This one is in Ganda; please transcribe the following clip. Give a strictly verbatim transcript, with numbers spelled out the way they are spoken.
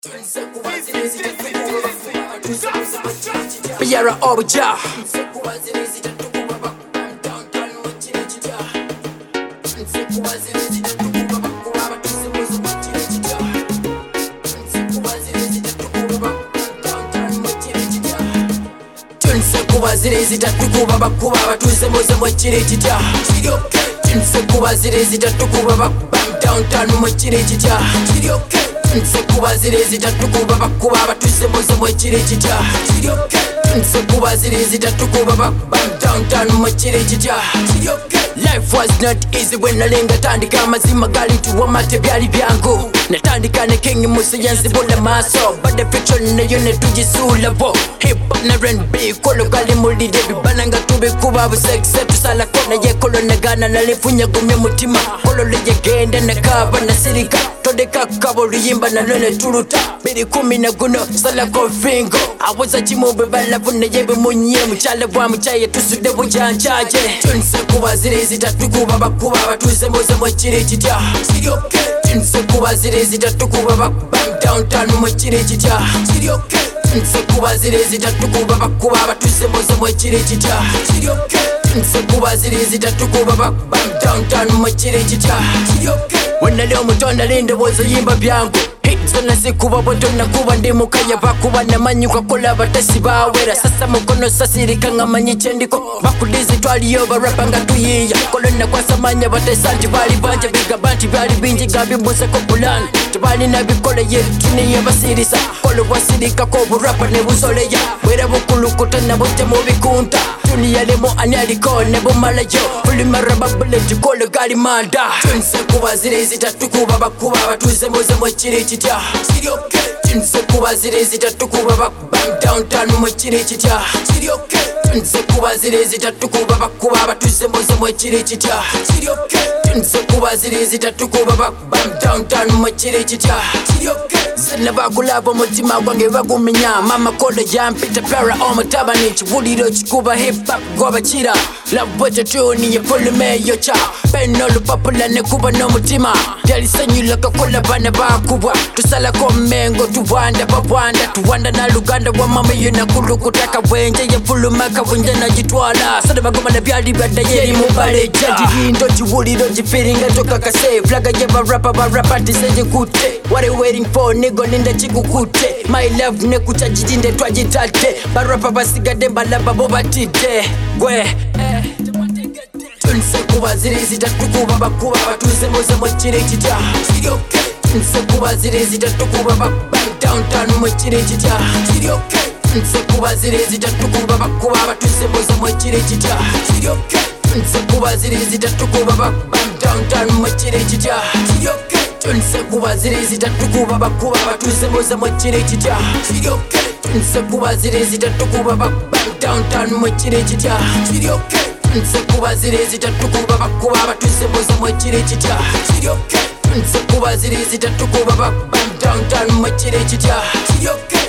Yara Obuja Kuba zirezita tukuba bakuba batuze muze mu kirikita kiryoke nse kuba zirezita tukuba bang downtown mu kirikita kiryoke nse kuba zirezita tukuba bakuba batuze muze mu kirikita kiryoke nse kuba zirezita tukuba bang downtown mu kirikita kiryoke. Life was not easy when nalenga tandika amazima gali tuwamate byali byangu natandika ne king musayansi bola maso but the fiction nayo netujisula bo hip hop na R and B kolo gali mulide bibananga tubikuba busexe tusala kona ye kolo nagana nalifunya gumye mutima kolo leye genda nakaba nasirika todeka kabo luyimba nalone tuluta biri kumi na guno sala ko fingo awoza chimube balafune yebe munye muchala bwa muchaye tusude bujanjaje tunse kuba zirezita tukuba bakuba batuze muze mu kirikita kiryoke tunse kuba zirezita tukuba bang downtown mu kirikita kiryoke tunse kuba zirezita tukuba bakuba batuze muze mu kirikita kiryoke tunse kuba zirezita tukuba bang downtown mu kirikita kiryoke. Wena leo mutonda linde bozo yimba byangu Zona sikuba botona kuba ndi mukaya bakuba namanyi kwa kola batasi bawera sasa mukono sasirika ngamanyi chendiko bakudizi twaliyo barapa nga tuyiya kolona kwa samanya batesanti bali banje bigabanti bali binji gabi mbuse ko bulani tubali na bikole ye tuni ye basirisa kolo wasirika ko burapa ne busoleya wera bukulukuta na bote mu bikunta tuni yale mo anyali ko ne bumalayo buli maraba buleti kolo gali manda tunse kuba zirezita tukuba bakuba batuze muze mu kirikita kiryoke tunse kuba zirezita tukuba bang downtown mu kirikita kiryoke tunse kuba zirezita tukuba bakuba batuze muze mu kirikita kiryoke tunse kuba zirezita tukuba bang downtown mu kirikita kiryoke zella bakulabo mutima gwange bagumenya mama kola yampita para omutabani kibuliro kikuba hip hop gwabakira love bote tuni ye pulume yocha peno lupapula ne kuba no mutima yalisanyula kakola bana bakubwa tusala ko mengo tuwanda babwanda tuwanda na luganda wa mama yuna kulukutaka wenje ye puluma ka wenje na jitwala sada bagoma na byali bada yeri mubale jadi ndo jibuliro jifiringa toka kase flaga ye barapa barapa tiseje kute what are you waiting for nigga linda chikukute my love ne kuchajinde twajitate barapa basigade balaba bobatide gwe tunse kuba zirezita tukuba bakuba batuze muze mu kirikita kiryoke tunse kuba zirezita tukuba bang downtown mu kirikita kiryoke tunse kuba zirezita tukuba bakuba batuze muze mu kirikita kiryoke tunse kuba zirezita tukuba bang downtown mu kirikita kiryoke tunse kuba zirezita tukuba bakuba batuze muze mu kirikita kiryoke tunse kuba zirezita tukuba bang downtown mu kirikita kiryoke tunse kuba zirezita tukuba bakuba batuze muze mu kirikita kiryoke tunse kuba zirezita tukuba bang downtown mu kirikita kiryoke.